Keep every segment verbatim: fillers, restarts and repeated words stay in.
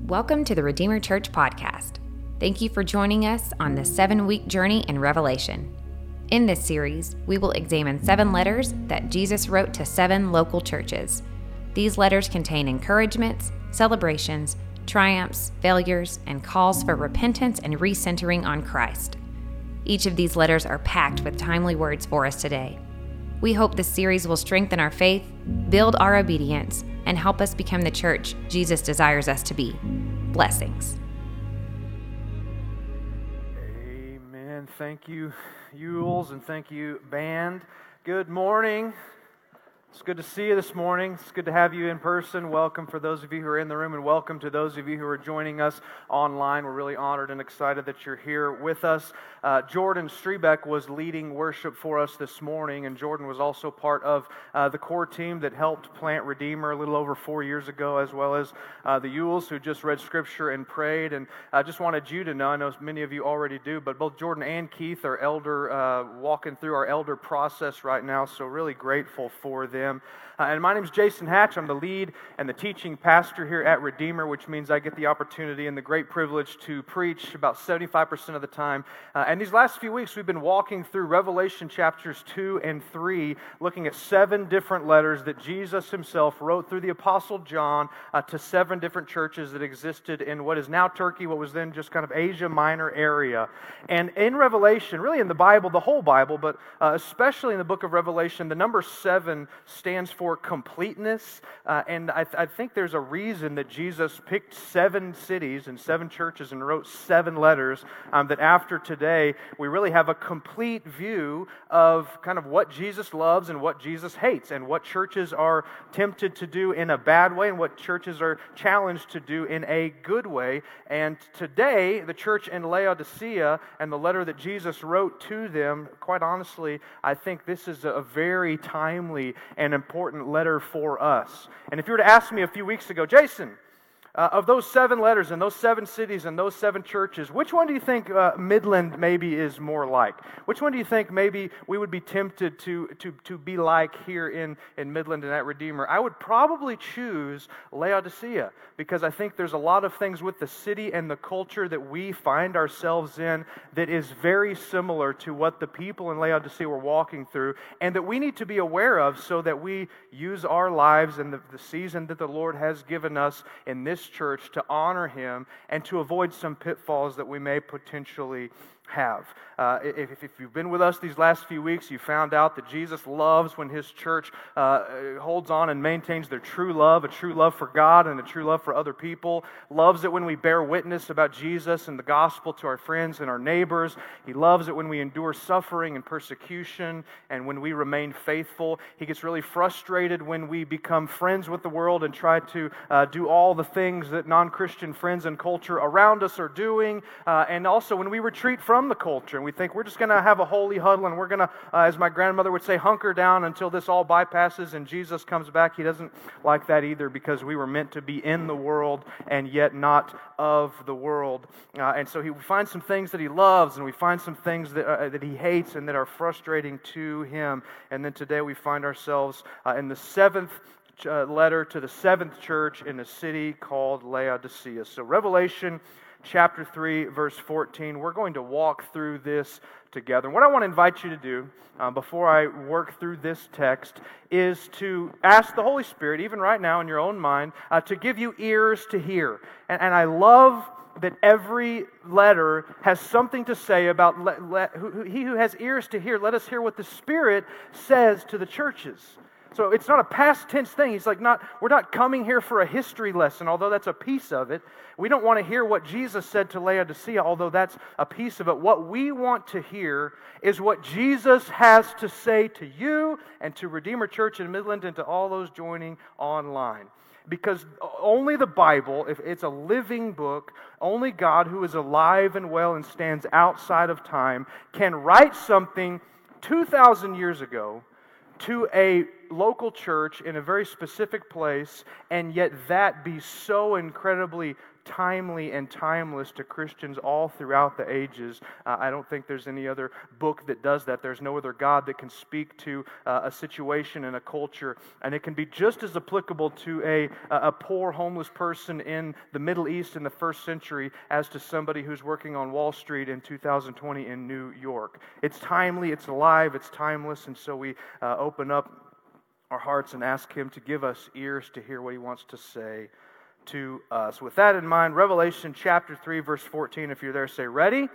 Welcome to the Redeemer Church podcast. Thank you for joining us on this seven-week journey in Revelation. In this series, we will examine seven letters that Jesus wrote to seven local churches. These letters contain encouragements, celebrations, triumphs, failures, and calls for repentance and recentering on Christ. Each of these letters are packed with timely words for us today. We hope this series will strengthen our faith, build our obedience, and help us become the church Jesus desires us to be. Blessings. Amen. Thank you, Yules, and thank you, band. Good morning. It's good to see you this morning. It's good to have you in person. Welcome for those of you who are in the room, and welcome to those of you who are joining us online. We're really honored and excited that you're here with us. Uh, Jordan Strebeck was leading worship for us this morning, and Jordan was also part of uh, the core team that helped plant Redeemer a little over four years ago, as well as uh, the Yules, who just read Scripture and prayed. And I just wanted you to know, I know many of you already do, but both Jordan and Keith are elder, uh, walking through our elder process right now, so really grateful for them. Uh, and my name is Jason Hatch. I'm the lead and the teaching pastor here at Redeemer, which means I get the opportunity and the great privilege to preach about seventy-five percent of the time. Uh, and these last few weeks, we've been walking through Revelation chapters two and three, looking at seven different letters that Jesus himself wrote through the Apostle John uh, to seven different churches that existed in what is now Turkey, what was then just kind of Asia Minor area. And in Revelation, really in the Bible, the whole Bible, but uh, especially in the book of Revelation, the number seven stands for completeness, uh, and I, th- I think there's a reason that Jesus picked seven cities and seven churches and wrote seven letters, um, that after today, we really have a complete view of kind of what Jesus loves and what Jesus hates, and what churches are tempted to do in a bad way and what churches are challenged to do in a good way. And today, the church in Laodicea and the letter that Jesus wrote to them, quite honestly, I think this is a very timely and important letter for us. And if you were to ask me a few weeks ago, Jason, uh, of those seven letters and those seven cities and those seven churches, which one do you think uh, Midland maybe is more like? Which one do you think maybe we would be tempted to to to be like here in, in Midland and at Redeemer? I would probably choose Laodicea, because I think there's a lot of things with the city and the culture that we find ourselves in that is very similar to what the people in Laodicea were walking through, and that we need to be aware of so that we use our lives and the, the season that the Lord has given us in this church to honor Him and to avoid some pitfalls that we may potentially have. Uh, if, if you've been with us these last few weeks, you found out that Jesus loves when His church uh, holds on and maintains their true love, a true love for God and a true love for other people. Loves it when we bear witness about Jesus and the gospel to our friends and our neighbors. He loves it when we endure suffering and persecution and when we remain faithful. He gets really frustrated when we become friends with the world and try to uh, do all the things that non-Christian friends and culture around us are doing, uh, and also when we retreat from from the culture, and we think we're just going to have a holy huddle, and we're going to, uh, as my grandmother would say, hunker down until this all bypasses and Jesus comes back. He doesn't like that either, because we were meant to be in the world and yet not of the world. Uh, and so he we find some things that he loves, and we find some things that uh, that he hates and that are frustrating to him. And then today we find ourselves uh, in the seventh uh, letter to the seventh church in a city called Laodicea. So Revelation chapter three, verse fourteen. We're going to walk through this together. And what I want to invite you to do uh, before I work through this text is to ask the Holy Spirit, even right now in your own mind, uh, to give you ears to hear. And, and I love that every letter has something to say about let, let, who, he who has ears to hear. Let us hear what the Spirit says to the churches. So it's not a past tense thing. He's like, not we're not coming here for a history lesson, although that's a piece of it. We don't want to hear what Jesus said to Laodicea, although that's a piece of it. What we want to hear is what Jesus has to say to you and to Redeemer Church in Midland and to all those joining online. Because only the Bible, if it's a living book, only God, who is alive and well and stands outside of time, can write something two thousand years ago to a local church in a very specific place, and yet that be so incredibly timely and timeless to Christians all throughout the ages. Uh, I don't think there's any other book that does that. There's no other God that can speak to uh, a situation and a culture, and it can be just as applicable to a, a poor homeless person in the Middle East in the first century as to somebody who's working on Wall Street in two thousand twenty in New York. It's timely, it's alive, it's timeless, and so we uh, open up our hearts and ask Him to give us ears to hear what He wants to say to us. With that in mind, Revelation chapter three, verse fourteen, if you're there, say ready.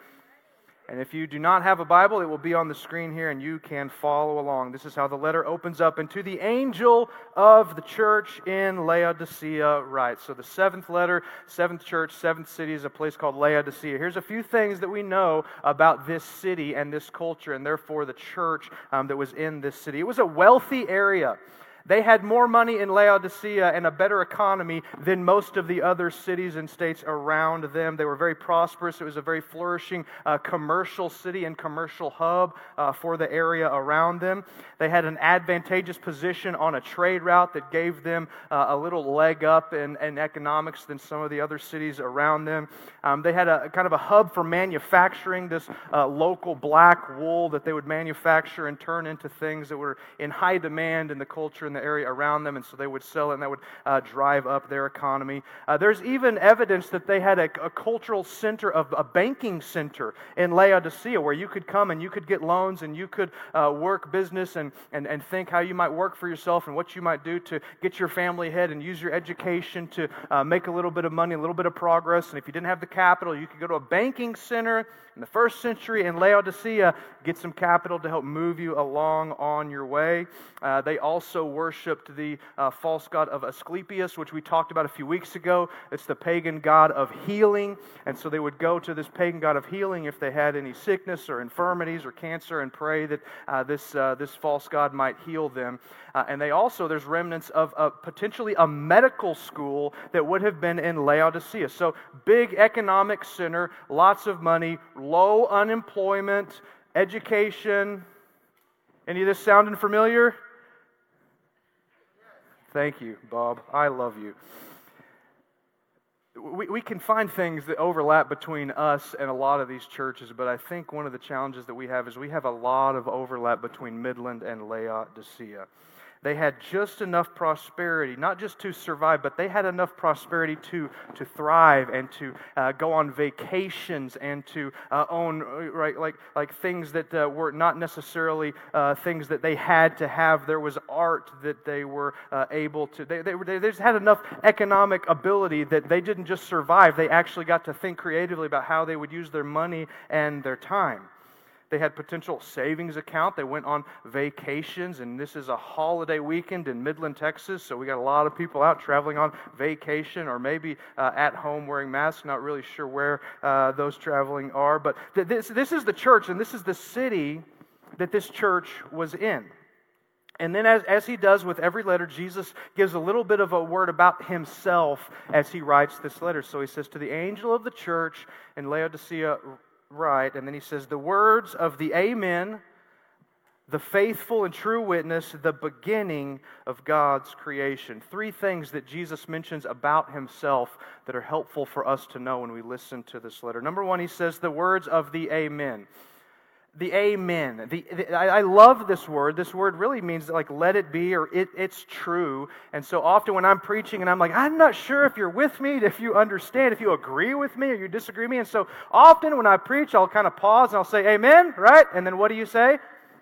And if you do not have a Bible, it will be on the screen here and you can follow along. This is how the letter opens up. And to the angel of the church in Laodicea write. So the seventh letter, seventh church, seventh city is a place called Laodicea. Here's a few things that we know about this city and this culture, and therefore the church um, that was in this city. It was a wealthy area. They had more money in Laodicea and a better economy than most of the other cities and states around them. They were very prosperous. It was a very flourishing uh, commercial city and commercial hub uh, for the area around them. They had an advantageous position on a trade route that gave them uh, a little leg up in, in economics than some of the other cities around them. Um, they had a kind of a hub for manufacturing, this uh, local black wool that they would manufacture and turn into things that were in high demand in the culture in the area around them, and so they would sell it, and that would uh, drive up their economy. Uh, there's even evidence that they had a, a cultural center, of a banking center in Laodicea, where you could come and you could get loans, and you could uh, work business and, and, and think how you might work for yourself and what you might do to get your family ahead and use your education to uh, make a little bit of money, a little bit of progress. And if you didn't have the capital, you could go to a banking center in the first century in Laodicea, get some capital to help move you along on your way. Uh, they also worshipped the uh, false god of Asclepius, which we talked about a few weeks ago. It's the pagan god of healing, and so they would go to this pagan god of healing if they had any sickness or infirmities or cancer and pray that uh, this uh, this false god might heal them. Uh, and they also, there's remnants of a, potentially a medical school that would have been in Laodicea. So big economic center, lots of money, low unemployment, education. Any of this sounding familiar? Thank you, Bob. I love you. We, we can find things that overlap between us and a lot of these churches, but I think one of the challenges that we have is we have a lot of overlap between Midland and Laodicea. They had just enough prosperity, not just to survive, but they had enough prosperity to, to thrive and to uh, go on vacations and to uh, own right like like things that uh, were not necessarily uh, things that they had to have. There was art that they were uh, able to. They they, were, they just had enough economic ability that they didn't just survive. They actually got to think creatively about how they would use their money and their time. They had potential savings account. They went on vacations, and this is a holiday weekend in Midland, Texas, so we got a lot of people out traveling on vacation or maybe uh, at home wearing masks. Not really sure where uh, those traveling are, but th- this, this is the church, and this is the city that this church was in. And then as, as he does with every letter, Jesus gives a little bit of a word about himself as he writes this letter. So he says, to the angel of the church in Laodicea, right, and then he says, the words of the Amen, the faithful and true witness, the beginning of God's creation. Three things that Jesus mentions about himself that are helpful for us to know when we listen to this letter. Number one, he says the words of the Amen. The Amen. The, the, I, I love this word. This word really means like let it be or it, it's true. And so often when I'm preaching and I'm like, I'm not sure if you're with me, if you understand, if you agree with me or you disagree with me. And so often when I preach, I'll kind of pause and I'll say amen, right? And then what do you say?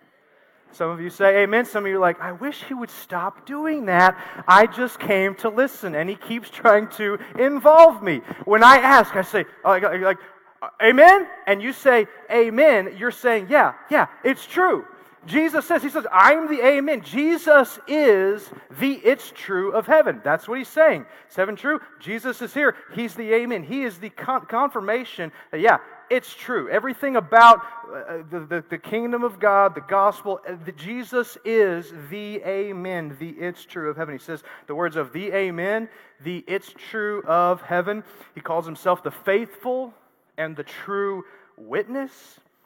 Some of you say amen. Some of you are like, I wish he would stop doing that. I just came to listen. And he keeps trying to involve me. When I ask, I say, like, like amen? And you say amen, you're saying, yeah, yeah, it's true. Jesus says, he says, I'm the amen. Jesus is the it's true of heaven. That's what he's saying. Is heaven true? Jesus is here. He's the amen. He is the con- confirmation that, yeah, it's true. Everything about uh, the, the, the kingdom of God, the gospel, uh, the, Jesus is the amen, the it's true of heaven. He says the words of the amen, the it's true of heaven. He calls himself the faithful and the true witness.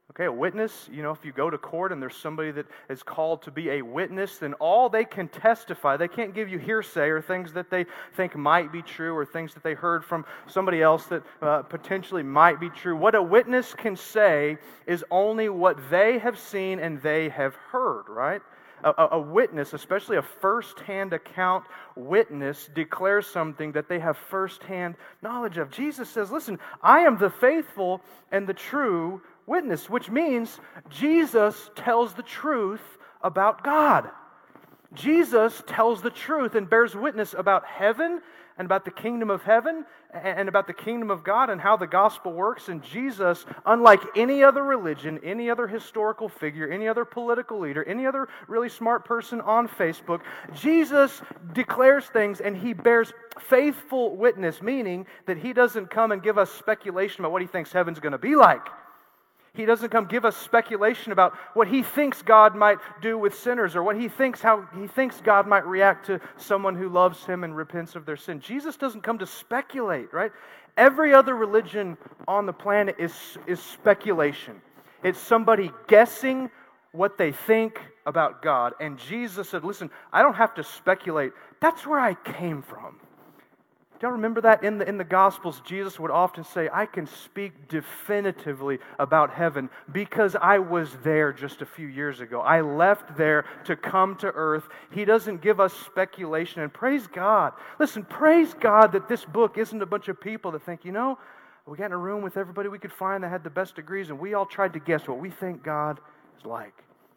Okay, a witness, you know, if you go to court and there's somebody that is called to be a witness, then all they can testify, they can't give you hearsay or things that they think might be true or things that they heard from somebody else that uh, potentially might be true. What a witness can say is only what they have seen and they have heard, right? A, a witness, especially a first-hand account witness, declares something that they have first-hand knowledge of. Jesus says, listen, I am the faithful and the true witness, which means Jesus tells the truth about God. Jesus tells the truth and bears witness about heaven and about the kingdom of heaven and about the kingdom of God and how the gospel works. And Jesus, unlike any other religion, any other historical figure, any other political leader, any other really smart person on Facebook, Jesus declares things and he bears faithful witness, meaning that he doesn't come and give us speculation about what he thinks heaven's going to be like. He doesn't come give us speculation about what he thinks God might do with sinners or what he thinks how he thinks God might react to someone who loves him and repents of their sin. Jesus doesn't come to speculate, right? Every other religion on the planet is, is speculation. It's somebody guessing what they think about God. And Jesus said, listen, I don't have to speculate. That's where I came from. Do y'all remember that? In the, in the Gospels, Jesus would often say, I can speak definitively about heaven because I was there just a few years ago. I left there to come to earth. He doesn't give us speculation. And praise God. Listen, praise God that this book isn't a bunch of people that think, you know, we got in a room with everybody we could find that had the best degrees and we all tried to guess what we think God is like.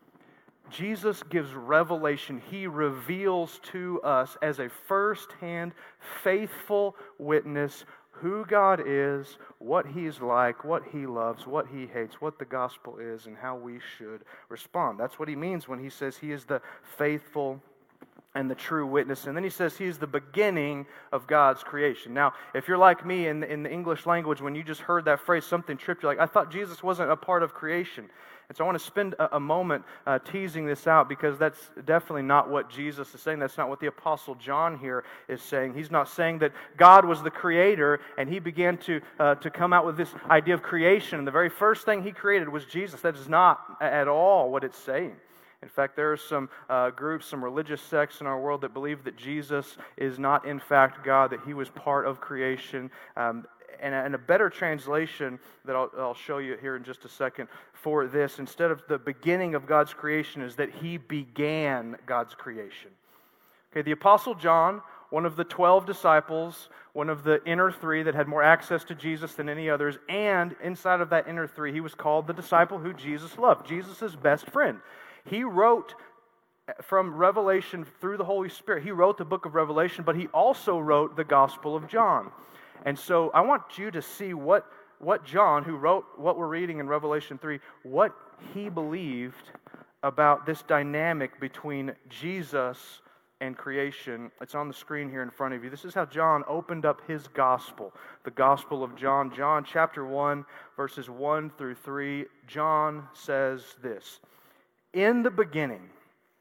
Jesus gives revelation. He reveals to us as a first-hand, faithful witness who God is, what He's like, what He loves, what He hates, what the gospel is, and how we should respond. That's what He means when He says He is the faithful and the true witness. And then He says He is the beginning of God's creation. Now, if you're like me in the, in the English language, when you just heard that phrase, something tripped you. Like, I thought Jesus wasn't a part of creation. And so I want to spend a, a moment uh, teasing this out because that's definitely not what Jesus is saying. That's not what the Apostle John here is saying. He's not saying that God was the creator and He began to, uh, to come out with this idea of creation. And the very first thing He created was Jesus. That is not at all what it's saying. In fact, there are some uh, groups, some religious sects in our world that believe that Jesus is not in fact God, that He was part of creation. Um, and, and a better translation that I'll, I'll show you here in just a second for this, instead of the beginning of God's creation, is that He began God's creation. Okay, the Apostle John, one of the twelve disciples, one of the inner three that had more access to Jesus than any others, and inside of that inner three, he was called the disciple who Jesus loved, Jesus' best friend. He wrote from Revelation through the Holy Spirit. He wrote the book of Revelation, but he also wrote the Gospel of John. And so I want you to see what, what John, who wrote what we're reading in Revelation three, what he believed about this dynamic between Jesus and creation. It's on the screen here in front of you. This is how John opened up his gospel, the Gospel of John. John chapter one, verses one through three. John says this: in the beginning,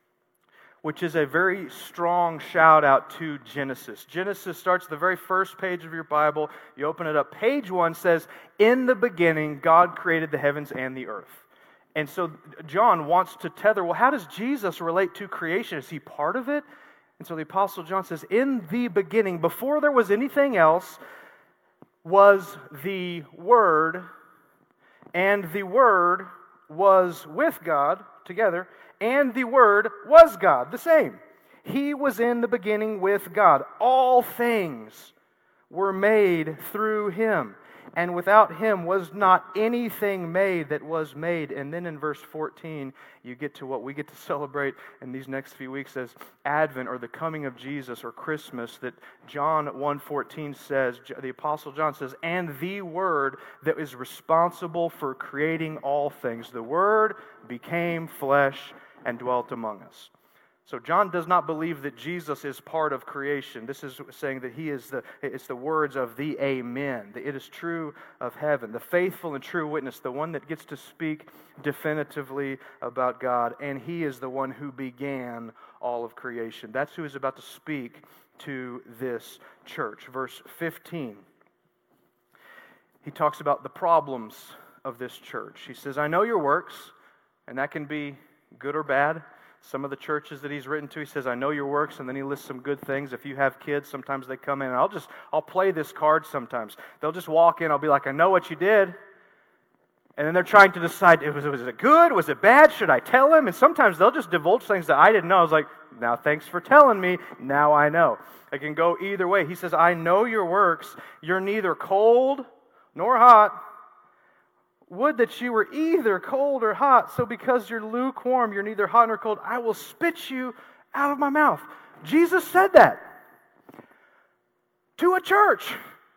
which is a very strong shout out to Genesis. Genesis starts the very first page of your Bible. You open it up. Page one says, in the beginning, God created the heavens and the earth. And so John wants to tether, well, how does Jesus relate to creation? Is He part of it? And so the Apostle John says, in the beginning, before there was anything else, was the Word, and the Word was with God, together, and the Word was God, the same. He was in the beginning with God. All things were made through Him, and without Him was not anything made that was made. And then in verse fourteen, you get to what we get to celebrate in these next few weeks as Advent, or the coming of Jesus, or Christmas, that John one fourteen says, the Apostle John says, and the Word that is responsible for creating all things. The Word became flesh and dwelt among us. So John does not believe that Jesus is part of creation. This is saying that He is the, it's the words of the Amen. That it is true of heaven. The faithful and true witness, the one that gets to speak definitively about God. And He is the one who began all of creation. That's who is about to speak to this church. Verse fifteen. He talks about the problems of this church. He says, I know your works, and that can be good or bad. Some of the churches that he's written to, he says, I know your works, and then he lists some good things. If you have kids, sometimes they come in, and I'll just, I'll play this card sometimes. They'll just walk in, I'll be like, I know what you did. And then they're trying to decide, was, was it good? Was it bad? Should I tell him? And sometimes they'll just divulge things that I didn't know. I was like, now thanks for telling me. Now I know. It can go either way. He says, I know your works. You're neither cold nor hot. Would that you were either cold or hot. So because you're lukewarm, you're neither hot nor cold, I will spit you out of my mouth. Jesus said that to a church.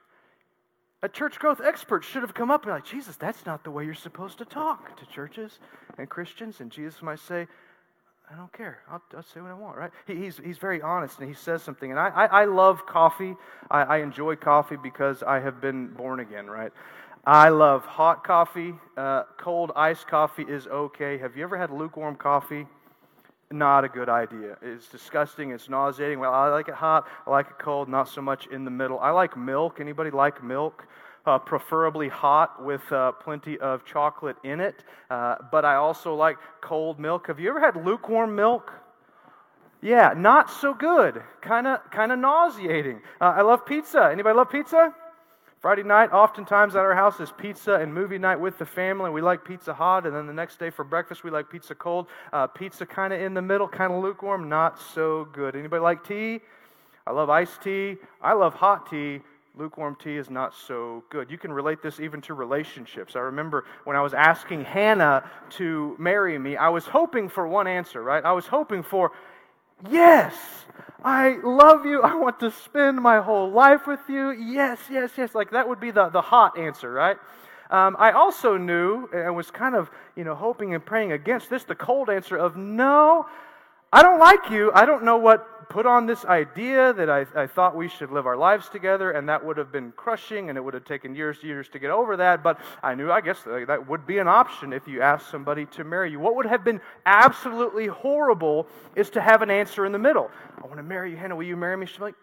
A church growth expert should have come up and be like, Jesus, that's not the way you're supposed to talk to churches and Christians. And Jesus might say, I don't care. I'll, I'll say what I want, right? He, he's he's very honest, and he says something. And I, I, I love coffee. I, I enjoy coffee because I have been born again, right? I love hot coffee. Uh, cold iced coffee is okay. Have you ever had lukewarm coffee? Not a good idea. It's disgusting. It's nauseating. Well, I like it hot. I like it cold. Not so much in the middle. I like milk. Anybody like milk? Uh, preferably hot with uh, plenty of chocolate in it. Uh, but I also like cold milk. Have you ever had lukewarm milk? Yeah, not so good. Kind of, kind of nauseating. Uh, I love pizza. Anybody love pizza? Friday night, oftentimes at our house, is pizza and movie night with the family. We like pizza hot, and then the next day for breakfast, we like pizza cold. Uh, pizza kind of in the middle, kind of lukewarm, not so good. Anybody like tea? I love iced tea. I love hot tea. Lukewarm tea is not so good. You can relate this even to relationships. I remember when I was asking Hannah to marry me, I was hoping for one answer, right? I was hoping for, yes, I love you. I want to spend my whole life with you. Yes, yes, yes. Like that would be the, the hot answer, right? Um, I also knew and was kind of, you know, hoping and praying against this, the cold answer of, no, I don't like you. I don't know what put on this idea that I, I thought we should live our lives together, and that would have been crushing, and it would have taken years, years to get over that, but I knew, I guess, that would be an option if you asked somebody to marry you. What would have been absolutely horrible is to have an answer in the middle. I want to marry you, Hannah, will you marry me? She's like,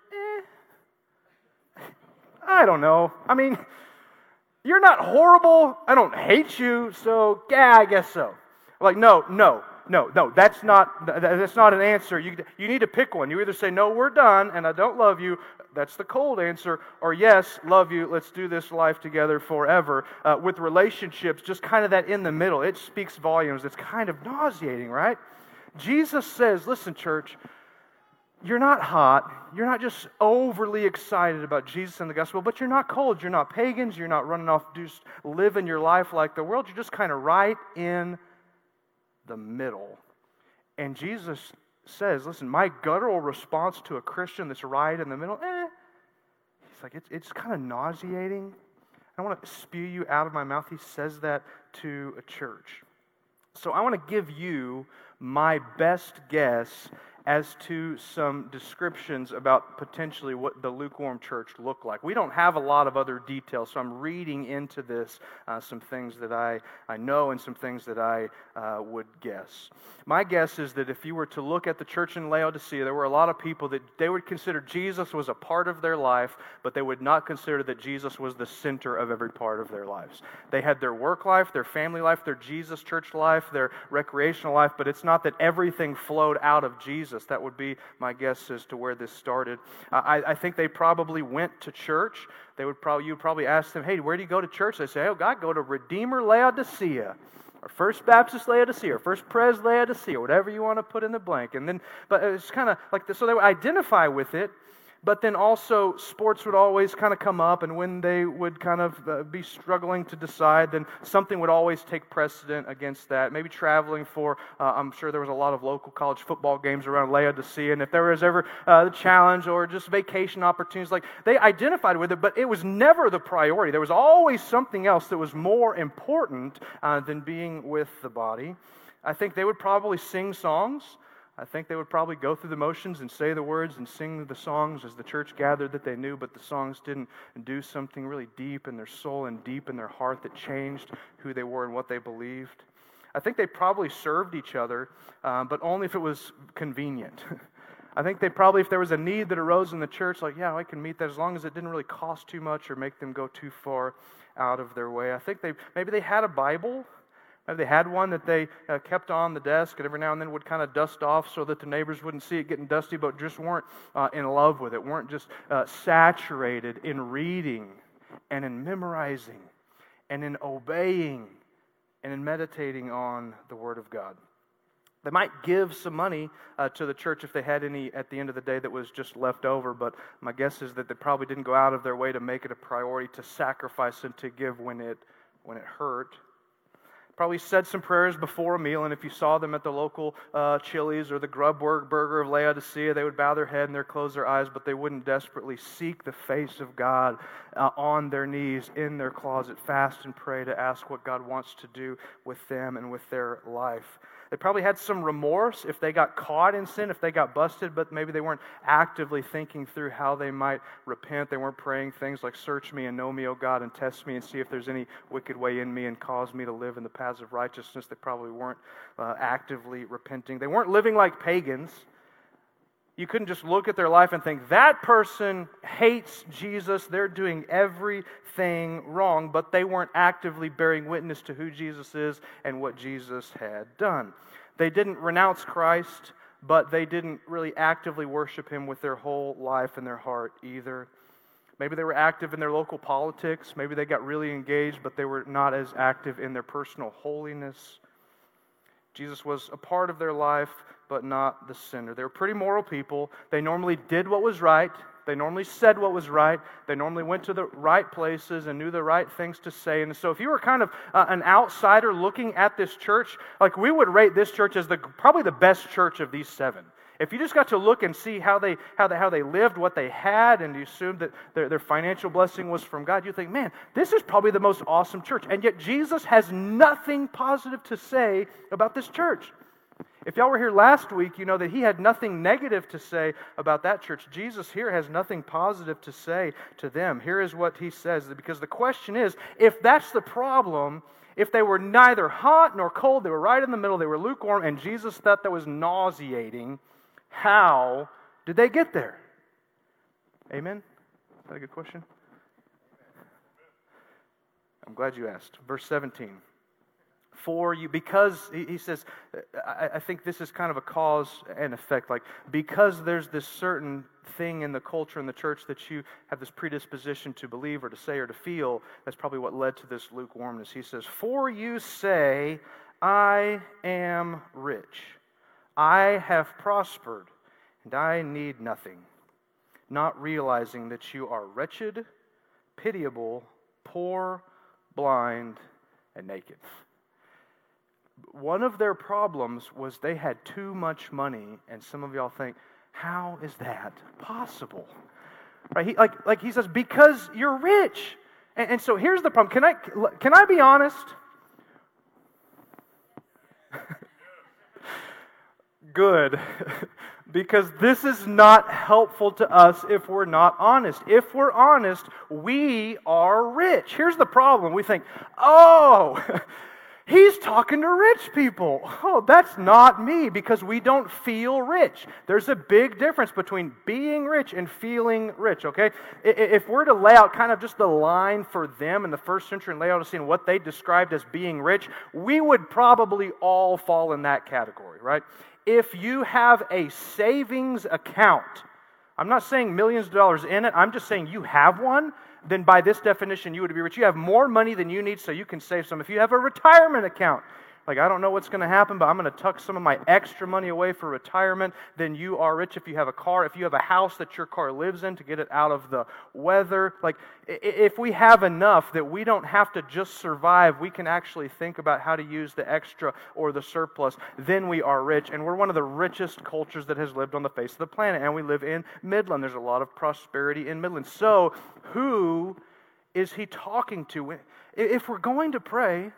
eh, I don't know. I mean, you're not horrible. I don't hate you, so yeah, I guess so. I'm like, no, no. No, no, that's not that's not an answer. You you need to pick one. You either say, no, we're done, and I don't love you. That's the cold answer. Or yes, love you. Let's do this life together forever. Uh, with relationships, just kind of that in the middle. It speaks volumes. It's kind of nauseating, right? Jesus says, listen, church, you're not hot. You're not just overly excited about Jesus and the gospel, but you're not cold. You're not pagans. You're not running off just living your life like the world. You're just kind of right in the middle. And Jesus says, listen, my guttural response to a Christian that's right in the middle, eh, he's like, it's, it's kind of nauseating. I want to spew you out of my mouth. He says that to a church. So I want to give you my best guess as to some descriptions about potentially what the lukewarm church looked like. We don't have a lot of other details, so I'm reading into this uh, some things that I, I know and some things that I uh, would guess. My guess is that if you were to look at the church in Laodicea, there were a lot of people that they would consider Jesus was a part of their life, but they would not consider that Jesus was the center of every part of their lives. They had their work life, their family life, their Jesus church life, their recreational life, but it's not that everything flowed out of Jesus. That would be my guess as to where this started. Uh, I, I think they probably went to church. They would probably you would probably ask them, "Hey, where do you go to church?" They say, "Oh, God, go to Redeemer Laodicea, or First Baptist Laodicea, or First Pres Laodicea, whatever you want to put in the blank." And then, but it's kind of like this, so they would identify with it. But then also sports would always kind of come up, and when they would kind of uh, be struggling to decide, then something would always take precedent against that. Maybe traveling for, uh, I'm sure there was a lot of local college football games around Laodicea, and if there was ever uh, the challenge or just vacation opportunities, like they identified with it, but it was never the priority. There was always something else that was more important uh, than being with the body. I think they would probably sing songs. I think they would probably go through the motions and say the words and sing the songs as the church gathered that they knew, but the songs didn't do something really deep in their soul and deep in their heart that changed who they were and what they believed. I think they probably served each other, um, but only if it was convenient. I think they probably, if there was a need that arose in the church, like, yeah, I can meet that as long as it didn't really cost too much or make them go too far out of their way. I think they maybe they had a Bible. Maybe they had one that they uh, kept on the desk and every now and then would kind of dust off so that the neighbors wouldn't see it getting dusty, but just weren't uh, in love with it, weren't just uh, saturated in reading and in memorizing and in obeying and in meditating on the Word of God. They might give some money uh, to the church if they had any at the end of the day that was just left over, but my guess is that they probably didn't go out of their way to make it a priority to sacrifice and to give when it when it hurt. Probably said some prayers before a meal, and if you saw them at the local uh, Chili's or the Grubberg Burger of Laodicea, they would bow their head and their close their eyes, but they wouldn't desperately seek the face of God uh, on their knees in their closet, fast and pray to ask what God wants to do with them and with their life. They probably had some remorse if they got caught in sin, if they got busted, but maybe they weren't actively thinking through how they might repent. They weren't praying things like, search me and know me, O God, and test me and see if there's any wicked way in me and cause me to live in the paths of righteousness. They probably weren't uh, actively repenting. They weren't living like pagans. You couldn't just look at their life and think, that person hates Jesus, they're doing everything wrong, but they weren't actively bearing witness to who Jesus is and what Jesus had done. They didn't renounce Christ, but they didn't really actively worship Him with their whole life and their heart either. Maybe they were active in their local politics, maybe they got really engaged, but they were not as active in their personal holiness. Jesus was a part of their life, but not the center. They were pretty moral people. They normally did what was right. They normally said what was right. They normally went to the right places and knew the right things to say. And so if you were kind of uh, an outsider looking at this church, like we would rate this church as the probably the best church of these seven. If you just got to look and see how they how they, how they lived, what they had, and you assumed that their, their financial blessing was from God, you think, man, this is probably the most awesome church. And yet Jesus has nothing positive to say about this church. If y'all were here last week, you know that He had nothing negative to say about that church. Jesus here has nothing positive to say to them. Here is what He says, because the question is, if that's the problem, if they were neither hot nor cold, they were right in the middle, they were lukewarm, and Jesus thought that was nauseating, how did they get there? Amen? Is that a good question? I'm glad you asked. Verse seventeen. For you, because, he says, I, I think this is kind of a cause and effect. Like, because there's this certain thing in the culture in the church that you have this predisposition to believe or to say or to feel, that's probably what led to this lukewarmness. He says, for you say, I am rich. I have prospered, and I need nothing, not realizing that you are wretched, pitiable, poor, blind, and naked. One of their problems was they had too much money, and some of y'all think, how is that possible? Right? He, like, like he says, because you're rich. And, and so here's the problem. Can I, can I be honest? Good. Because this is not helpful to us if we're not honest. If we're honest, we are rich. Here's the problem. We think, oh, he's talking to rich people. Oh, that's not me, because we don't feel rich. There's a big difference between being rich and feeling rich, okay? If we're to lay out kind of just the line for them in the first century and lay out and what they described as being rich, we would probably all fall in that category, right? If you have a savings account, I'm not saying millions of dollars in it, I'm just saying you have one, then by this definition you would be rich. You have more money than you need so you can save some. If you have a retirement account, like I don't know what's going to happen, but I'm going to tuck some of my extra money away for retirement, then you are rich. If you have a car, if you have a house that your car lives in to get it out of the weather, like if we have enough that we don't have to just survive, we can actually think about how to use the extra or the surplus, then we are rich. And we're one of the richest cultures that has lived on the face of the planet, and we live in Midland. There's a lot of prosperity in Midland. So who is he talking to? If we're going to pray,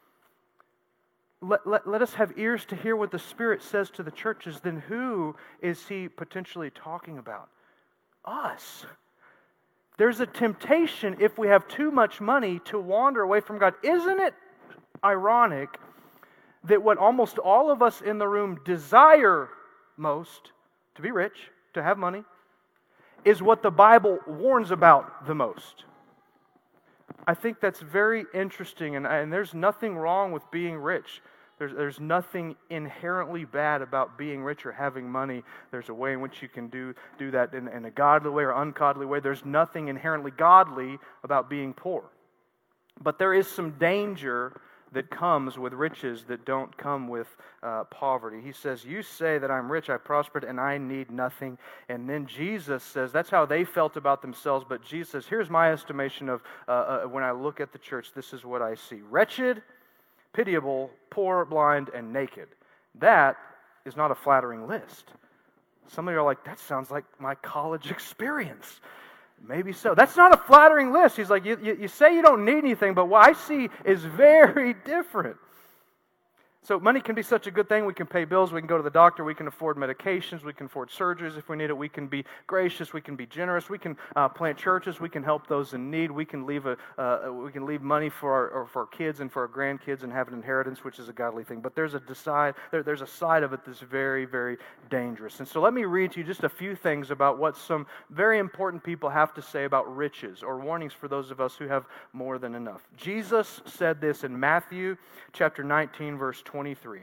Let, let, let us have ears to hear what the Spirit says to the churches, then who is He potentially talking about? Us. There's a temptation, if we have too much money, to wander away from God. Isn't it ironic that what almost all of us in the room desire most to be rich, to have money, is what the Bible warns about the most. I think that's very interesting, and, and there's nothing wrong with being rich. There's, there's nothing inherently bad about being rich or having money. There's a way in which you can do, do that in, in a godly way or ungodly way. There's nothing inherently godly about being poor. But there is some danger that comes with riches that don't come with uh, poverty. He says, you say that I'm rich, I prospered, and I need nothing. And then Jesus says, that's how they felt about themselves, but Jesus says, here's my estimation of uh, uh, when I look at the church, this is what I see. Wretched, pitiable, poor, blind, and naked. That is not a flattering list. Some of you are like, that sounds like my college experience. Maybe so. That's not a flattering list. He's like, you, you, you say you don't need anything, but what I see is very different. So money can be such a good thing. We can pay bills. We can go to the doctor. We can afford medications. We can afford surgeries if we need it. We can be gracious. We can be generous. We can uh, plant churches. We can help those in need. We can leave a uh, we can leave money for our or for our kids and for our grandkids and have an inheritance, which is a godly thing. But there's a decide there, there's a side of it that's very, very dangerous. And so let me read to you just a few things about what some very important people have to say about riches, or warnings for those of us who have more than enough. Jesus said this in Matthew chapter nineteen, verse twenty-three.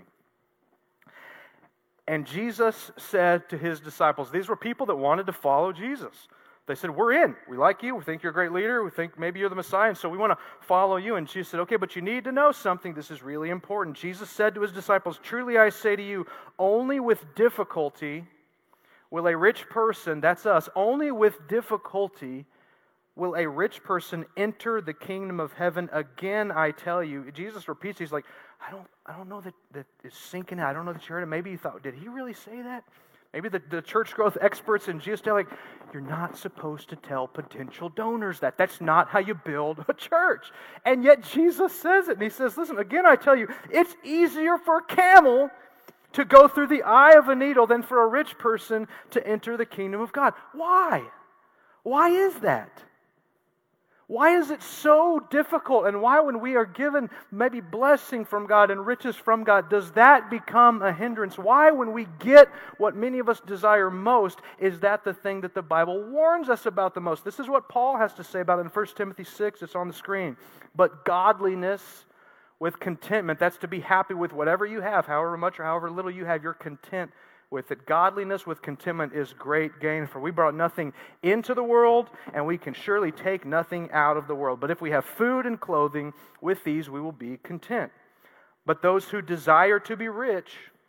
And Jesus said to his disciples, these were people that wanted to follow Jesus. They said, we're in. We like you. We think you're a great leader. We think maybe you're the Messiah, and so we want to follow you. And Jesus said, okay, but you need to know something. This is really important. Jesus said to his disciples, truly I say to you, only with difficulty will a rich person, that's us, only with difficulty will a rich person enter the kingdom of heaven. Again, I tell you. Jesus repeats, he's like, I don't I don't know that, that it's sinking in. I don't know that you heard it. Maybe you thought, did he really say that? Maybe the, the church growth experts in Jesus, they're like, you're not supposed to tell potential donors that. That's not how you build a church. And yet Jesus says it. And he says, listen, again, I tell you, it's easier for a camel to go through the eye of a needle than for a rich person to enter the kingdom of God. Why? Why is that? Why is it so difficult? And why, when we are given maybe blessing from God and riches from God, does that become a hindrance? Why, when we get what many of us desire most, is that the thing that the Bible warns us about the most? This is what Paul has to say about it in First Timothy six. It's on the screen. But godliness with contentment, that's to be happy with whatever you have, however much or however little you have, you're content with it. Godliness with contentment is great gain, for we brought nothing into the world, and we can surely take nothing out of the world. But if we have food and clothing, with these we will be content. But those who desire to be rich,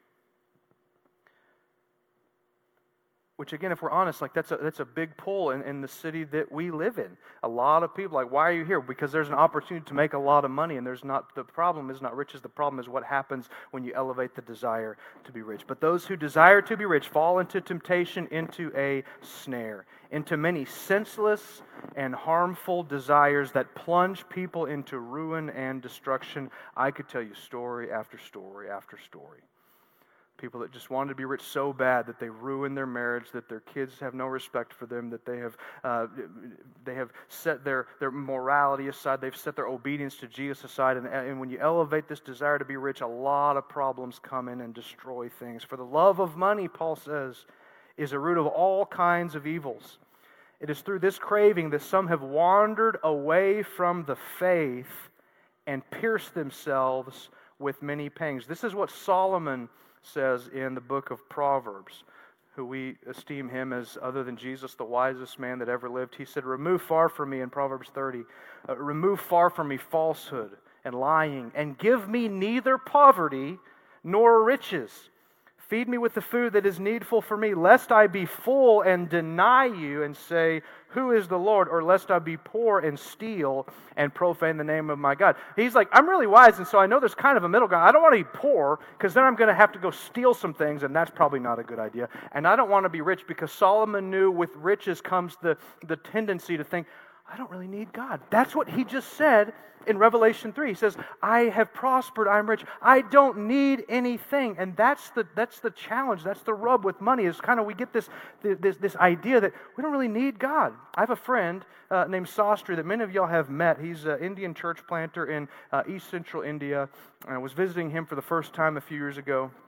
which again, if we're honest, like that's a that's a big pull in, in the city that we live in. A lot of people like, why are you here? Because there's an opportunity to make a lot of money, and there's not the problem is not riches. The problem is what happens when you elevate the desire to be rich. But those who desire to be rich fall into temptation, into a snare, into many senseless and harmful desires that plunge people into ruin and destruction. I could tell you story after story after story. People that just wanted to be rich so bad that they ruin their marriage, that their kids have no respect for them, that they have uh, they have set their, their morality aside, they've set their obedience to Jesus aside, and, and when you elevate this desire to be rich, a lot of problems come in and destroy things. For the love of money, Paul says, is a root of all kinds of evils. It is through this craving that some have wandered away from the faith and pierced themselves with many pangs. This is what Solomon says in the book of Proverbs, who we esteem him as, other than Jesus, the wisest man that ever lived. He said, remove far from me, in Proverbs thirty, uh, remove far from me falsehood and lying, and give me neither poverty nor riches. Feed me with the food that is needful for me, lest I be full and deny you and say, who is the Lord? Or lest I be poor and steal and profane the name of my God. He's like, I'm really wise, and so I know there's kind of a middle ground. I don't want to be poor, because then I'm going to have to go steal some things, and that's probably not a good idea. And I don't want to be rich, because Solomon knew with riches comes the, the tendency to think, I don't really need God. That's what he just said in Revelation three. He says, I have prospered, I'm rich. I don't need anything. And that's the that's the challenge. That's the rub with money, is kind of we get this this, this idea that we don't really need God. I have a friend uh, named Sastry that many of y'all have met. He's an Indian church planter in uh, East Central India. I was visiting him for the first time a few years ago.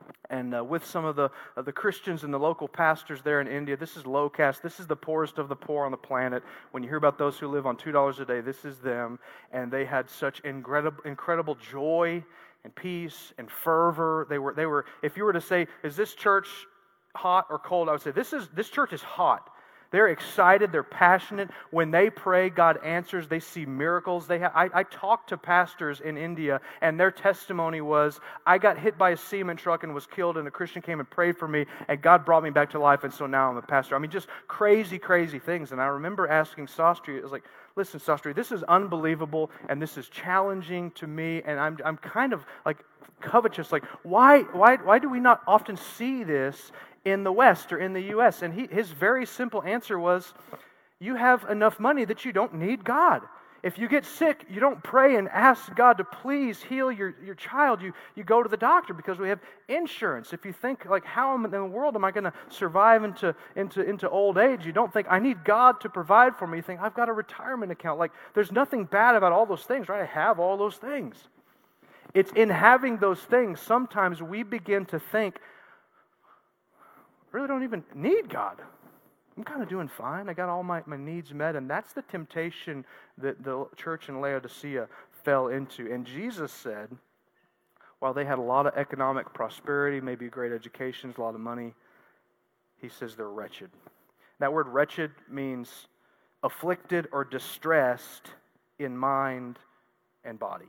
and uh, with some of the of the Christians and the local pastors there in India. This is low caste. This is the poorest of the poor on the planet. When you hear about those who live on two dollars a day, this is them. And they had such incredible incredible joy and peace and fervor. They were they were. If you were to say, is this church hot or cold? I would say this is this church is hot. They're excited. They're passionate. When they pray, God answers. They see miracles. They ha- I, I talked to pastors in India, and their testimony was, I got hit by a cement truck and was killed, and a Christian came and prayed for me, and God brought me back to life, and so now I'm a pastor. I mean, just crazy, crazy things. And I remember asking Sastry, it was like, listen, Sastry, this is unbelievable, and this is challenging to me, and I'm I'm kind of like covetous. Like, why why why do we not often see this in the West or in the U S? And he, his very simple answer was, you have enough money that you don't need God. If you get sick, you don't pray and ask God to please heal your, your child. You, you go to the doctor because we have insurance. If you think, like, how in the world am I going to survive into, into, into old age? You don't think, I need God to provide for me. You think, I've got a retirement account. Like, there's nothing bad about all those things, right? I have all those things. It's in having those things, sometimes we begin to think, really don't even need God. I'm kind of doing fine. I got all my, my needs met. And that's the temptation that the church in Laodicea fell into. And Jesus said, while they had a lot of economic prosperity, maybe great educations, a lot of money, he says they're wretched. That word wretched means afflicted or distressed in mind and body.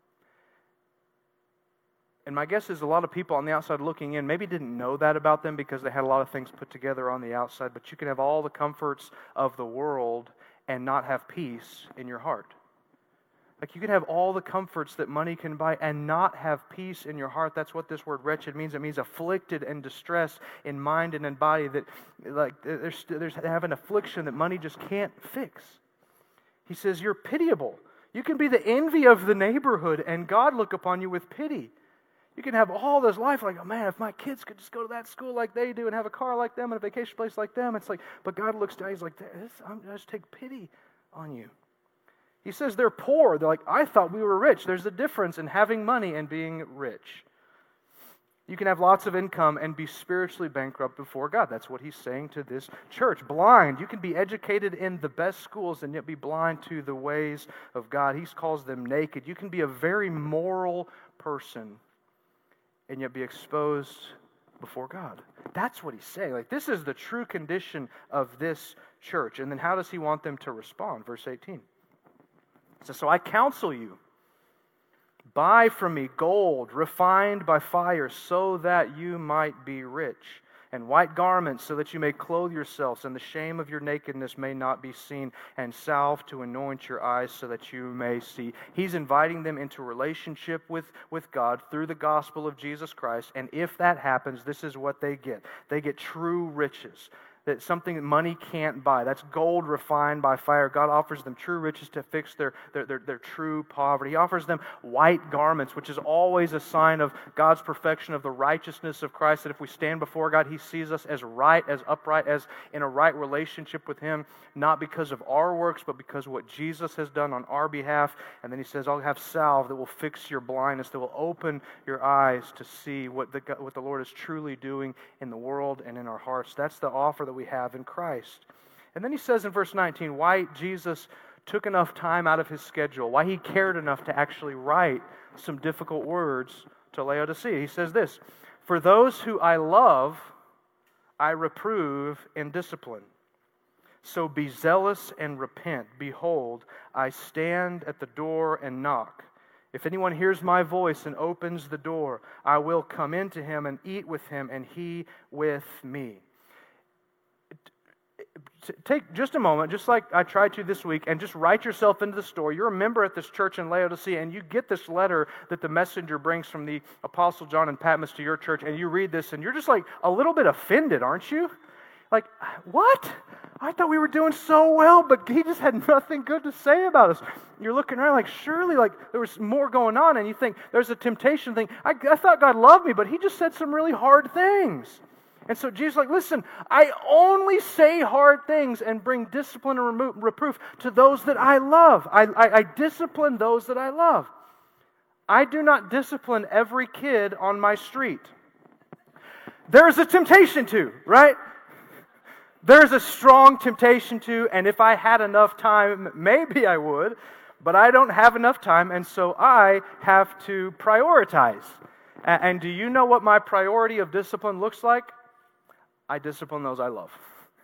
And my guess is a lot of people on the outside looking in maybe didn't know that about them because they had a lot of things put together on the outside, but you can have all the comforts of the world and not have peace in your heart. Like, you can have all the comforts that money can buy and not have peace in your heart. That's what this word wretched means. It means afflicted and distressed in mind and in body, that like there's, there's they have an affliction that money just can't fix. He says, you're pitiable. You can be the envy of the neighborhood and God look upon you with pity. You can have all this life like, oh man, if my kids could just go to that school like they do and have a car like them and a vacation place like them. It's like, but God looks down, he's like, this, I'm, I just take pity on you. He says they're poor. They're like, I thought we were rich. There's a difference in having money and being rich. You can have lots of income and be spiritually bankrupt before God. That's what he's saying to this church. Blind. You can be educated in the best schools and yet be blind to the ways of God. He calls them naked. You can be a very moral person and yet be exposed before God. That's what he's saying. Like, this is the true condition of this church. And then how does he want them to respond? Verse eighteen. It says, so I counsel you, buy from me gold refined by fire, so that you might be rich, and white garments, so that you may clothe yourselves, and the shame of your nakedness may not be seen, and salve to anoint your eyes, so that you may see. He's inviting them into relationship with, with God through the gospel of Jesus Christ, and if that happens, this is what they get. They get true riches. That's something that money can't buy. That's gold refined by fire. God offers them true riches to fix their, their, their, their true poverty. He offers them white garments, which is always a sign of God's perfection, of the righteousness of Christ, that if we stand before God, he sees us as right, as upright, as in a right relationship with him, not because of our works, but because of what Jesus has done on our behalf. And then he says, I'll have salve that will fix your blindness, that will open your eyes to see what the, what the Lord is truly doing in the world and in our hearts. That's the offer that we have in Christ. And then he says in verse nineteen why Jesus took enough time out of his schedule, why he cared enough to actually write some difficult words to Laodicea. He says this, for those who I love, I reprove and discipline. So be zealous and repent. Behold, I stand at the door and knock. If anyone hears my voice and opens the door, I will come into him and eat with him and he with me. Take just a moment, just like I tried to this week, and just write yourself into the story. You're a member at this church in Laodicea, and you get this letter that the messenger brings from the Apostle John and Patmos to your church, and you read this, and you're just like a little bit offended, aren't you? Like, what? I thought we were doing so well, but he just had nothing good to say about us. You're looking around like, surely like there was more going on, and you think there's a temptation thing. I, I thought God loved me, but he just said some really hard things. And so Jesus is like, listen, I only say hard things and bring discipline and remo- reproof to those that I love. I, I, I discipline those that I love. I do not discipline every kid on my street. There's a temptation to, right? There's a strong temptation to, and if I had enough time, maybe I would, but I don't have enough time, and so I have to prioritize. And do you know what my priority of discipline looks like? I discipline those I love.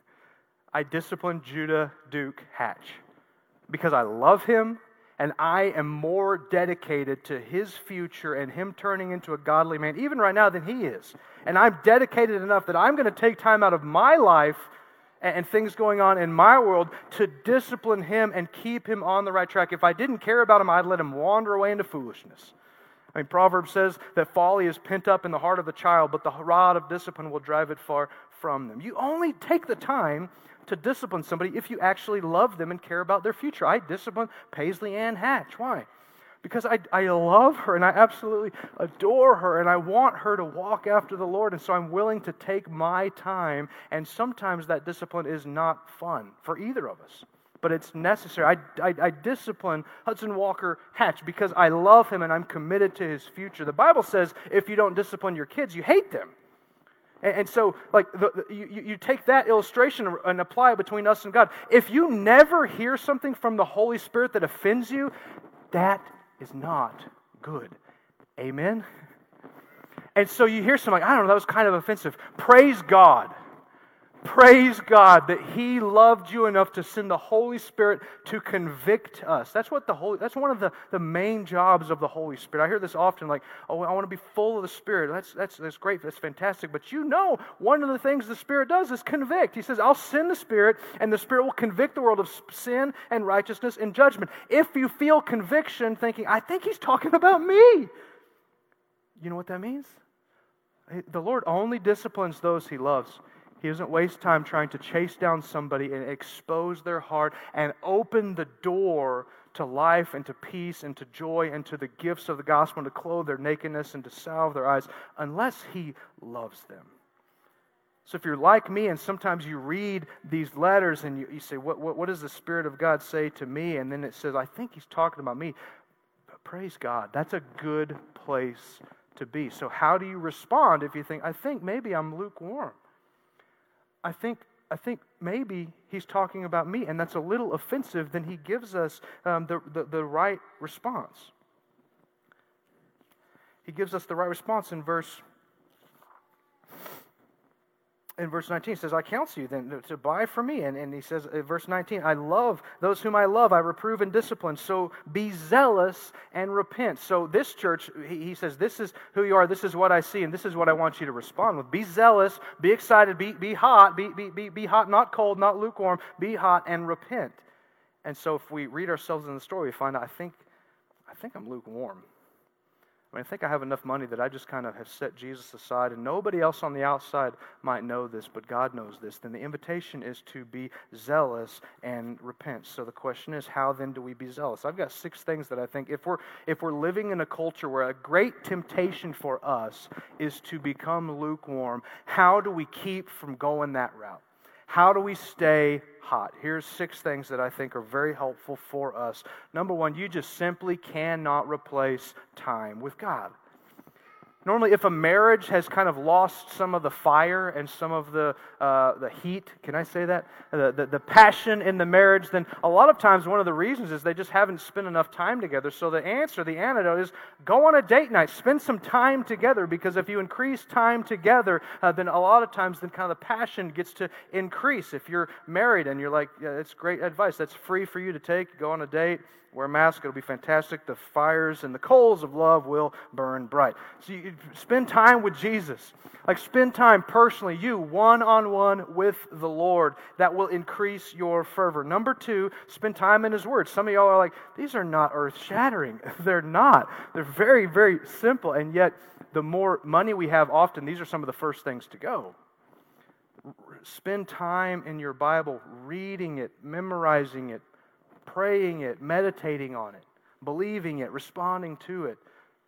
I discipline Judah Duke Hatch because I love him, and I am more dedicated to his future and him turning into a godly man, even right now, than he is. And I'm dedicated enough that I'm going to take time out of my life and things going on in my world to discipline him and keep him on the right track. If I didn't care about him, I'd let him wander away into foolishness. I mean, Proverbs says that folly is pent up in the heart of the child, but the rod of discipline will drive it far from them. You only take the time to discipline somebody if you actually love them and care about their future. I discipline Paisley Ann Hatch. Why? Because I, I love her and I absolutely adore her and I want her to walk after the Lord, and so I'm willing to take my time, and sometimes that discipline is not fun for either of us, but it's necessary. I, I, I discipline Hudson Walker Hatch because I love him and I'm committed to his future. The Bible says if you don't discipline your kids, you hate them. And, and so like the, the, you, you take that illustration and apply it between us and God. If you never hear something from the Holy Spirit that offends you, that is not good. Amen? And so you hear something like, I don't know, that was kind of offensive. Praise God. Praise God that He loved you enough to send the Holy Spirit to convict us. That's what the Holy, that's one of the, the main jobs of the Holy Spirit. I hear this often, like, oh, I want to be full of the Spirit. That's, that's, that's great, that's fantastic. But you know, one of the things the Spirit does is convict. He says, I'll send the Spirit, and the Spirit will convict the world of sin and righteousness and judgment. If you feel conviction thinking, I think He's talking about me, you know what that means? The Lord only disciplines those He loves. He doesn't waste time trying to chase down somebody and expose their heart and open the door to life and to peace and to joy and to the gifts of the gospel and to clothe their nakedness and to salve their eyes unless He loves them. So if you're like me and sometimes you read these letters and you, you say, what, what, what does the Spirit of God say to me? And then it says, I think He's talking about me. But praise God. That's a good place to be. So how do you respond if you think, I think maybe I'm lukewarm? I think I think maybe He's talking about me, and that's a little offensive. Then He gives us um, the, the, the right response. He gives us the right response in verse in verse nineteen. He says, I counsel you then to buy from me. And, and he says in verse nineteen, I love those whom I love, I reprove and discipline. So be zealous and repent. So this church, he, he says, this is who you are, this is what I see, and this is what I want you to respond with. Be zealous, be excited, be, be hot, be, be, be, be hot, not cold, not lukewarm, be hot and repent. And so if we read ourselves in the story, we find out, I think, I think I'm lukewarm. I mean, I think I have enough money that I just kind of have set Jesus aside, and nobody else on the outside might know this, but God knows this. Then the invitation is to be zealous and repent. So the question is, how then do we be zealous? I've got six things that I think, if we're if we're living in a culture where a great temptation for us is to become lukewarm, how do we keep from going that route? How do we stay hot? Here's six things that I think are very helpful for us. Number one, you just simply cannot replace time with God. Normally, if a marriage has kind of lost some of the fire and some of the uh, the heat, can I say that? The, the, the passion in the marriage, then a lot of times one of the reasons is they just haven't spent enough time together. So the answer, the antidote is go on a date night. Spend some time together, because if you increase time together, uh, then a lot of times then kind of the passion gets to increase. If you're married and you're like, yeah, that's great advice. That's free for you to take. Go on a date. Wear a mask, it'll be fantastic. The fires and the coals of love will burn bright. So you spend time with Jesus. Like spend time personally, you, one-on-one with the Lord. That will increase your fervor. Number two, spend time in His Word. Some of y'all are like, these are not earth-shattering. They're not. They're very, very simple. And yet, the more money we have, often these are some of the first things to go. Spend time in your Bible, reading it, memorizing it, praying it, meditating on it, believing it, responding to it.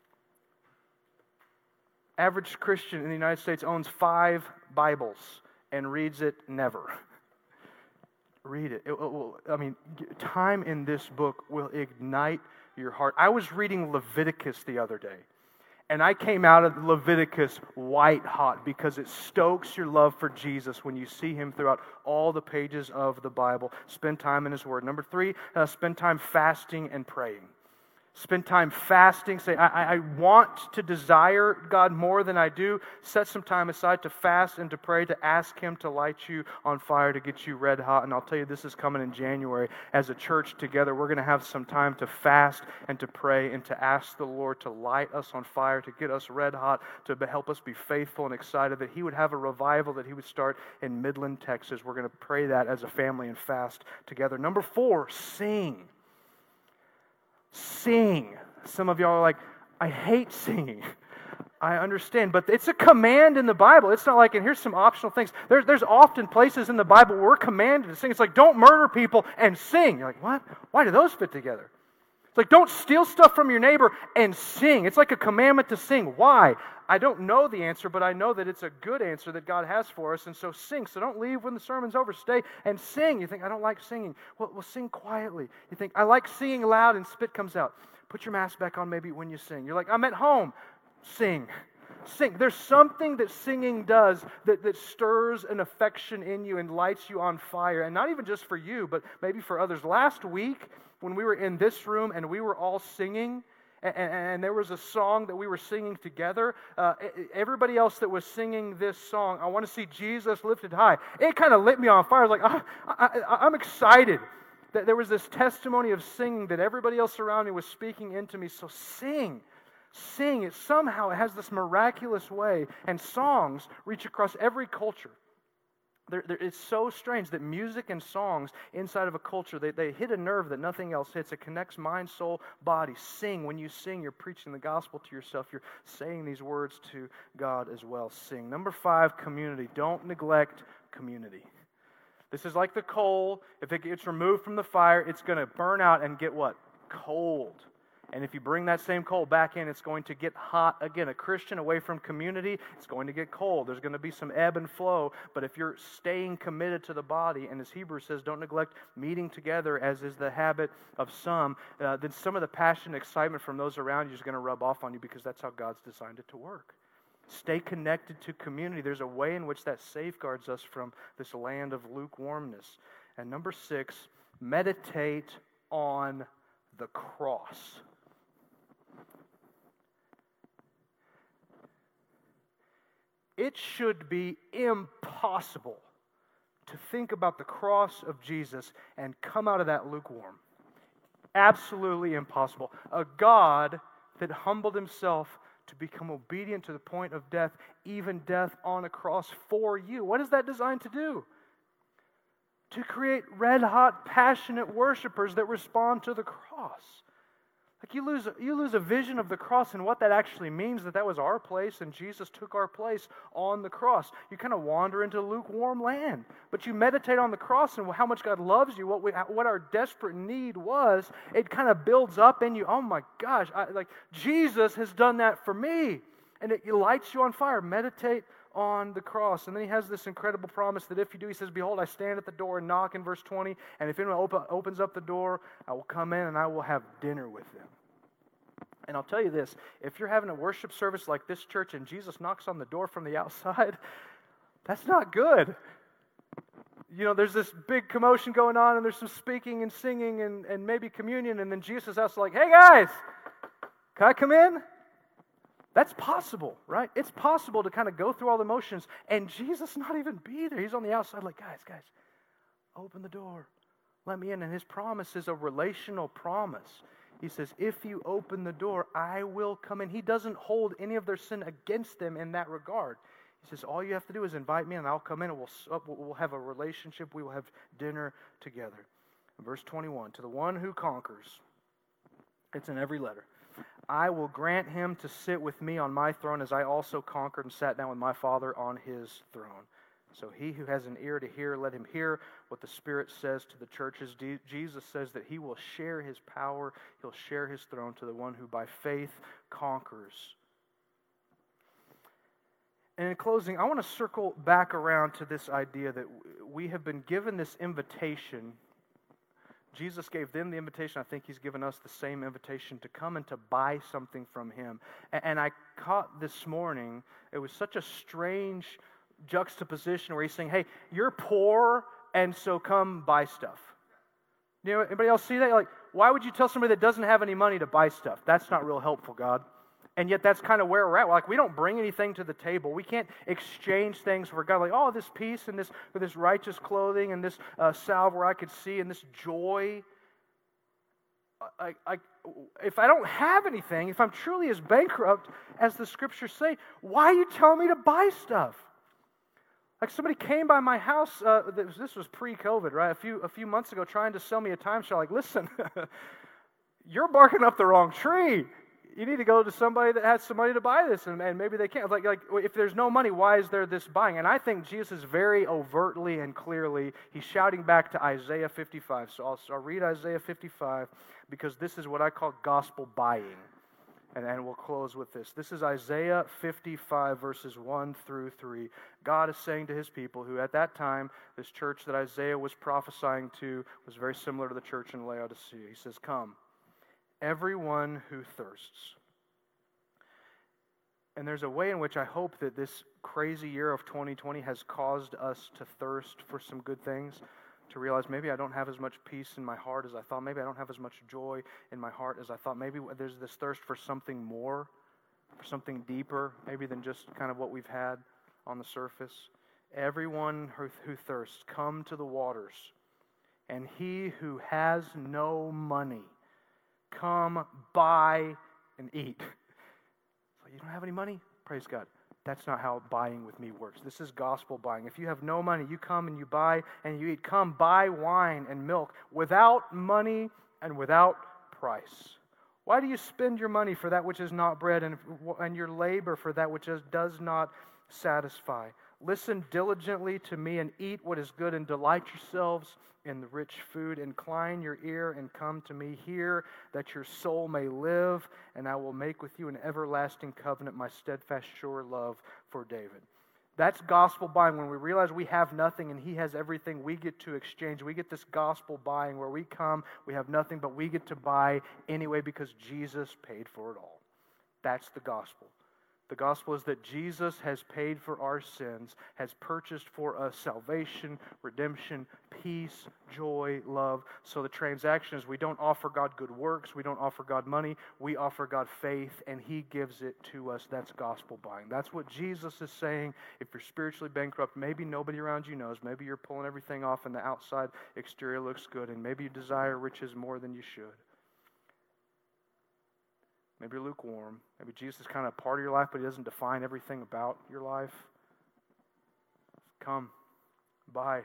Average Christian in the United States owns five Bibles and reads it never. Read it. It will, I mean, time in this book will ignite your heart. I was reading Leviticus the other day, And I came out of Leviticus white hot because it stokes your love for Jesus when you see Him throughout all the pages of the Bible. Spend time in His Word. Number three, uh, spend time fasting and praying. Spend time fasting. Say, I, I want to desire God more than I do. Set some time aside to fast and to pray, to ask Him to light you on fire, to get you red hot. And I'll tell you, this is coming in January. As a church together, we're going to have some time to fast and to pray and to ask the Lord to light us on fire, to get us red hot, to help us be faithful and excited that He would have a revival that He would start in Midland, Texas. We're going to pray that as a family and fast together. Number four, sing. Sing. Some of y'all are like, I hate singing. I understand, but it's a command in the Bible. It's not like, and here's some optional things. There's, there's often places in the Bible where we're commanded to sing. It's like, don't murder people and sing. You're like, what? Why do those fit together? It's like, don't steal stuff from your neighbor and sing. It's like a commandment to sing. Why? I don't know the answer, but I know that it's a good answer that God has for us, and so sing. So don't leave when the sermon's over. Stay and sing. You think, I don't like singing. Well, well, sing quietly. You think, I like singing loud and spit comes out. Put your mask back on maybe when you sing. You're like, I'm at home. Sing. Sing. There's something that singing does that, that stirs an affection in you and lights you on fire, and not even just for you, but maybe for others. Last week, when we were in this room and we were all singing, And, and there was a song that we were singing together. Uh, everybody else that was singing this song, I want to see Jesus lifted high. It kind of lit me on fire. I was like, I, I, I'm excited that there was this testimony of singing that everybody else around me was speaking into me. So sing. Sing. It somehow it has this miraculous way. And songs reach across every culture. They're, they're, it's so strange that music and songs inside of a culture, they, they hit a nerve that nothing else hits. It connects mind, soul, body. Sing. When you sing, you're preaching the gospel to yourself. You're saying these words to God as well. Sing. Number five, community. Don't neglect community. This is like the coal. If it gets removed from the fire, it's going to burn out and get what? Cold. And if you bring that same coal back in, it's going to get hot again. A Christian away from community, it's going to get cold. There's going to be some ebb and flow. But if you're staying committed to the body, and as Hebrews says, don't neglect meeting together, as is the habit of some, uh, then some of the passion and excitement from those around you is going to rub off on you, because that's how God's designed it to work. Stay connected to community. There's a way in which that safeguards us from this land of lukewarmness. And number six, meditate on the cross. It should be impossible to think about the cross of Jesus and come out of that lukewarm. Absolutely impossible. A God that humbled Himself to become obedient to the point of death, even death on a cross for you. What is that designed to do? To create red-hot, passionate worshipers that respond to the cross. Like you lose, you lose a vision of the cross and what that actually means, that that was our place and Jesus took our place on the cross. You kind of wander into lukewarm land. But you meditate on the cross and how much God loves you, what we, what our desperate need was, it kind of builds up in you. Oh my gosh, I, like Jesus has done that for me. And it, it lights you on fire. Meditate on the cross. And then He has this incredible promise that if you do, He says, behold, I stand at the door and knock in verse twenty, and if anyone open, opens up the door, I will come in and I will have dinner with them. And I'll tell you this, if you're having a worship service like this church and Jesus knocks on the door from the outside, that's not good. You know, there's this big commotion going on and there's some speaking and singing and, and maybe communion, and then Jesus is like, hey guys, can I come in? That's possible, right? It's possible to kind of go through all the motions and Jesus not even be there. He's on the outside like, guys, guys, open the door. Let me in. And His promise is a relational promise. He says, if you open the door, I will come in. He doesn't hold any of their sin against them in that regard. He says, all you have to do is invite me and I'll come in and we'll, we'll have a relationship. We will have dinner together. In verse twenty-one, to the one who conquers, it's in every letter, I will grant him to sit with me on my throne as I also conquered and sat down with my Father on His throne. So he who has an ear to hear, let him hear what the Spirit says to the churches. D- Jesus says that He will share His power, He'll share His throne to the one who by faith conquers. And in closing, I want to circle back around to this idea that we have been given this invitation Jesus gave them the invitation. I think he's given us the same invitation to come and to buy something from him. And, and I caught this morning, it was such a strange juxtaposition where he's saying, hey, you're poor, and so come buy stuff. You know, anybody else see that? Like, why would you tell somebody that doesn't have any money to buy stuff? That's not real helpful, God. And yet that's kind of where we're at. We're like, we don't bring anything to the table. We can't exchange things for God. Like, oh, this peace and this, this righteous clothing and this uh, salve where I could see and this joy. I, I, if I don't have anything, if I'm truly as bankrupt as the scriptures say, why are you telling me to buy stuff? Like somebody came by my house, uh, this, this was pre-COVID, right? A few, a few months ago trying to sell me a timeshare. Like, listen, you're barking up the wrong tree. You need to go to somebody that has some money to buy this, and, and maybe they can't. Like, like, if there's no money, why is there this buying? And I think Jesus is very overtly and clearly, he's shouting back to Isaiah fifty-five. So I'll, I'll read Isaiah fifty-five because this is what I call gospel buying. And, and we'll close with this. This is Isaiah fifty-five, verses one through three. God is saying to his people, who at that time, this church that Isaiah was prophesying to was very similar to the church in Laodicea. He says, come, everyone who thirsts. And there's a way in which I hope that this crazy year of twenty twenty has caused us to thirst for some good things, to realize maybe I don't have as much peace in my heart as I thought. Maybe I don't have as much joy in my heart as I thought. Maybe there's this thirst for something more, for something deeper, maybe than just kind of what we've had on the surface. Everyone who, who thirsts, come to the waters. And he who has no money, come, buy, and eat. So you don't have any money? Praise God. That's not how buying with me works. This is gospel buying. If you have no money, you come and you buy and you eat. Come, buy wine and milk without money and without price. Why do you spend your money for that which is not bread, and, and your labor for that which is, does not satisfy? Listen diligently to me and eat what is good, and delight yourselves in the rich food. Incline your ear and come to me. Hear that your soul may live, and I will make with you an everlasting covenant, my steadfast, sure love for David. That's gospel buying. When we realize we have nothing and he has everything, we get to exchange. We get this gospel buying where we come, we have nothing, but we get to buy anyway because Jesus paid for it all. That's the gospel. The gospel is that Jesus has paid for our sins, has purchased for us salvation, redemption, peace, joy, love. So the transaction is we don't offer God good works, we don't offer God money, we offer God faith, and he gives it to us. That's gospel buying. That's what Jesus is saying. If you're spiritually bankrupt, maybe nobody around you knows, maybe you're pulling everything off and the outside exterior looks good, and maybe you desire riches more than you should. Maybe you're lukewarm. Maybe Jesus is kind of part of your life, but he doesn't define everything about your life. Come, buy.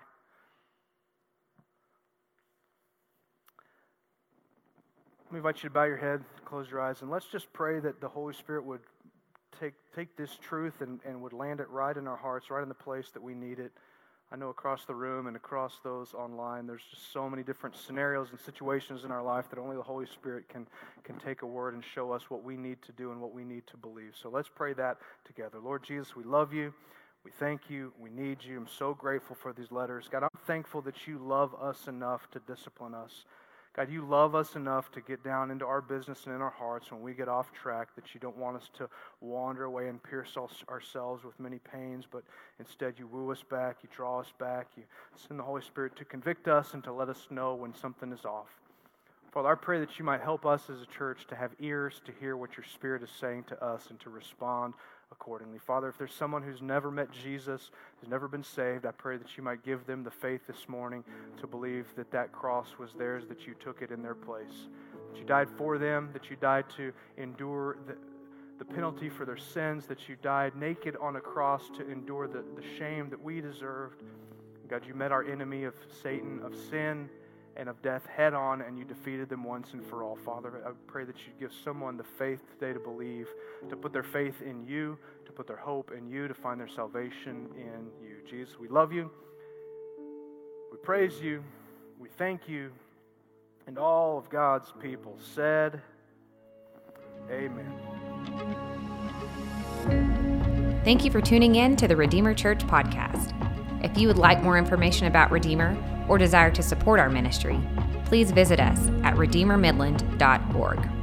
Let me invite you to bow your head, close your eyes, and let's just pray that the Holy Spirit would take take this truth and, and would land it right in our hearts, right in the place that we need it. I know across the room and across those online, there's just so many different scenarios and situations in our life that only the Holy Spirit can, can take a word and show us what we need to do and what we need to believe. So let's pray that together. Lord Jesus, we love you. We thank you. We need you. I'm so grateful for these letters. God, I'm thankful that you love us enough to discipline us. God, you love us enough to get down into our business and in our hearts when we get off track, that you don't want us to wander away and pierce ourselves with many pains, but instead you woo us back, you draw us back, you send the Holy Spirit to convict us and to let us know when something is off. Father, I pray that you might help us as a church to have ears to hear what your Spirit is saying to us and to respond accordingly. Father, if there's someone who's never met Jesus, who's never been saved, I pray that you might give them the faith this morning to believe that that cross was theirs, that you took it in their place, that you died for them, that you died to endure the, the penalty for their sins, that you died naked on a cross to endure the, the shame that we deserved. God, you met our enemy of Satan, of sin, and of death head on, and you defeated them once and for all. Father, I pray that you give someone the faith today to believe, to put their faith in you, to put their hope in you, to find their salvation in you. Jesus, we love you. We praise you. We thank you. And all of God's people said, amen. Thank you for tuning in to the Redeemer Church podcast. If you would like more information about Redeemer or desire to support our ministry, please visit us at redeemer midland dot org.